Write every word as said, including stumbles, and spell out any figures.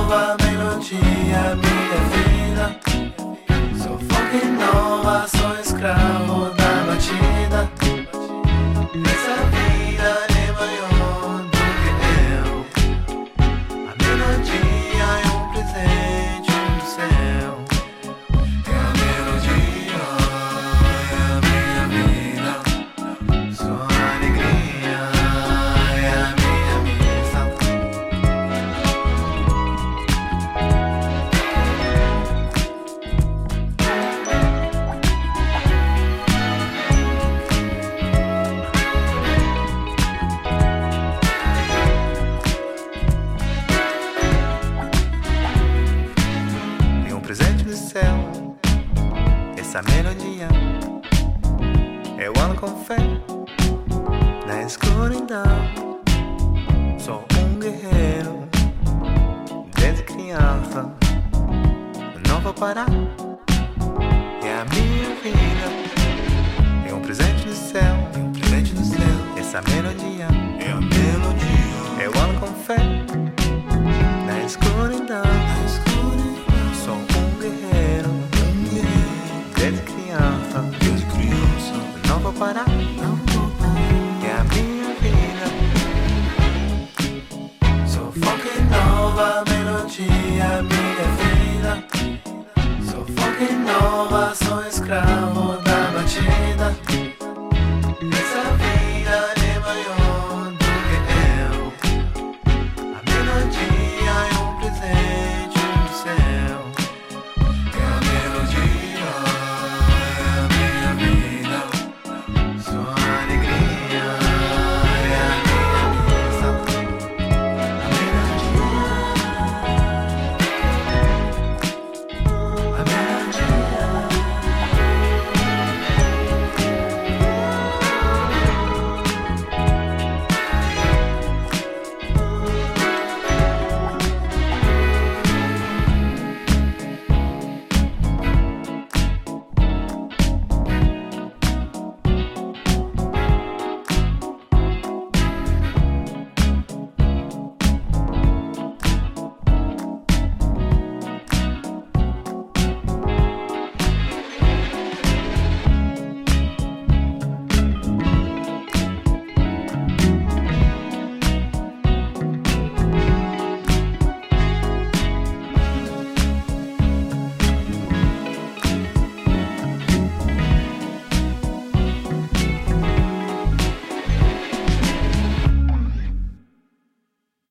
nova melodia, minha vida. Sou funk nova, sou escravo da batida. Essa vida é maior do que eu. A melodia é um presente do céu. É a melodia, é a minha vida. Sua alegria é a minha missa. Tem um presente do céu, essa melodia. Eu ando com fé na escuridão. Sou um guerreiro desde criança. Não vou parar, é a minha vida. Tem um presente do céu, tem um presente do céu. Essa melodia é a melodia. Eu ando com fé na escuridão. Sou um guerreiro desde criança. Desde criança. Não vou parar, não vou parar. É a minha vida. Sou funk nova, melodia, minha vida. Sou funk nova, sou escravo